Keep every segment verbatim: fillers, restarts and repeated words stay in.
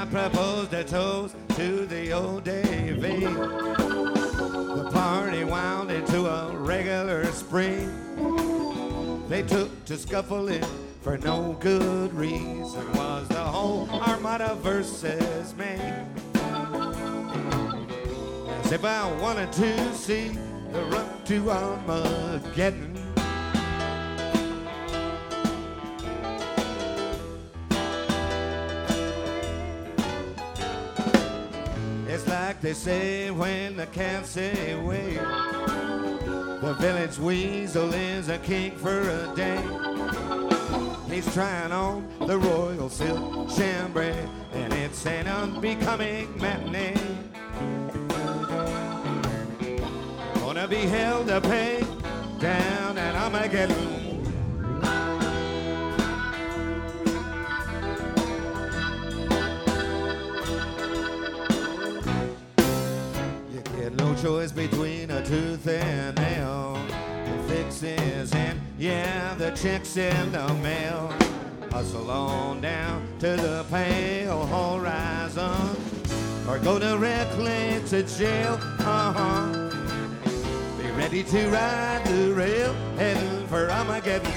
proposed a toast to the old Davy. The party wound into a regular spree. They took to scuffling for no good reason. Was the whole Armada versus me. As if I wanted to see the run to Armageddon. It's like they say when they can't say wait. The village weasel is a king for a day. He's trying on the royal silk chambray, and it's an unbecoming matinee. Gonna be held to pay down at Armageddon. No choice between a tooth and nail. The fixes and yeah, the checks in the mail. Hustle on down to the pale horizon, or go directly to jail. Uh-huh. Be ready to ride the rail, heading for Armageddon.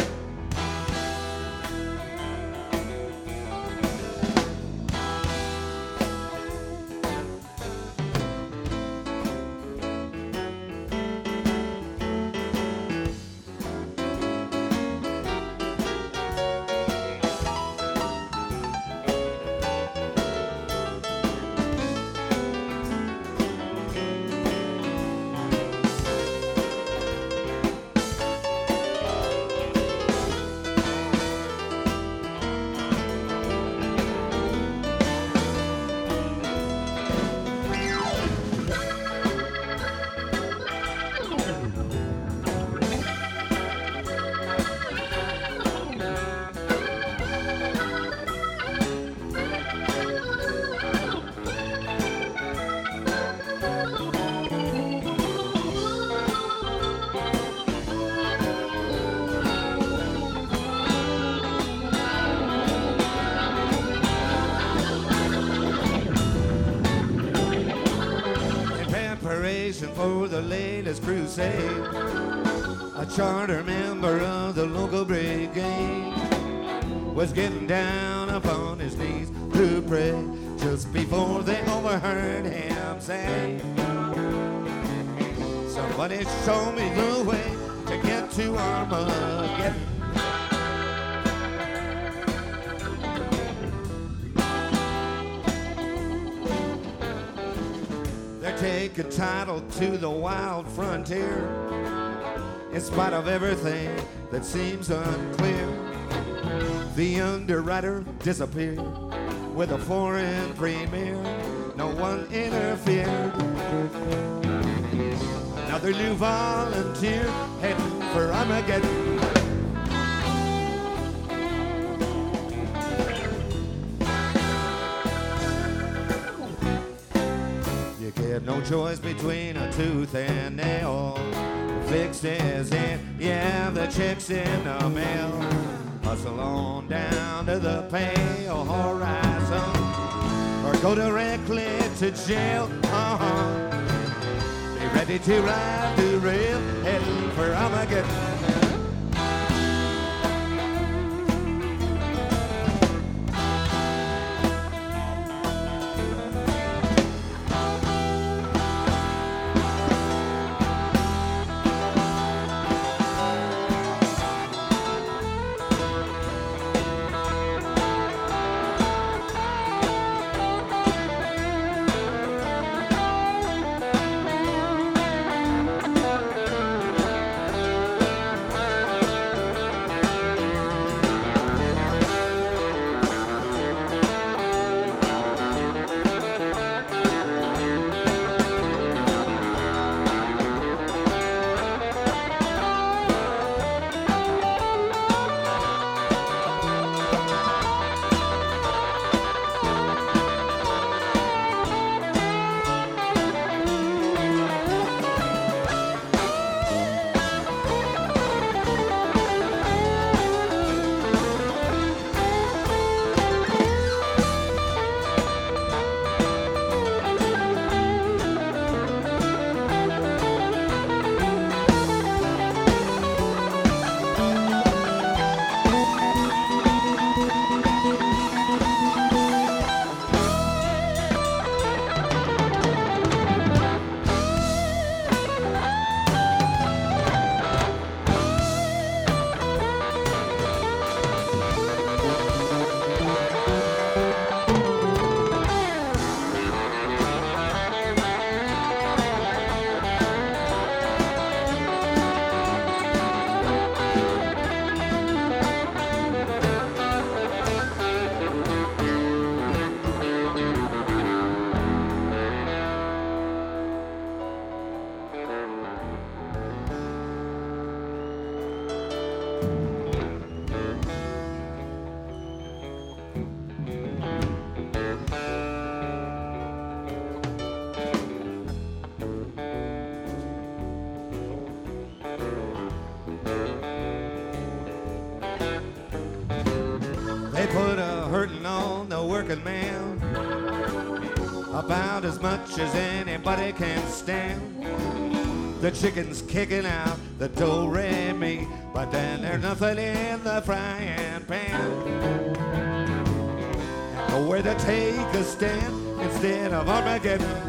For the latest crusade, a charter member of the local brigade was getting down upon his knees to pray just before they overheard him say, somebody show me the way to get to Armageddon. Take a title to the wild frontier, in spite of everything that seems unclear. The underwriter disappeared with a foreign premier. No one interfered. Another new volunteer heading for Armageddon. No choice between a tooth and nail. The fixes in, yeah, the checks in the mail. Hustle on down to the pale horizon, or go directly to jail. Uh-huh. Be ready to ride the rail, heading for Armageddon. about as much as anybody can stand. The chicken's kicking out the do-re-mi, but then there's nothing in the frying pan. Nowhere to take a stand instead of Armageddon.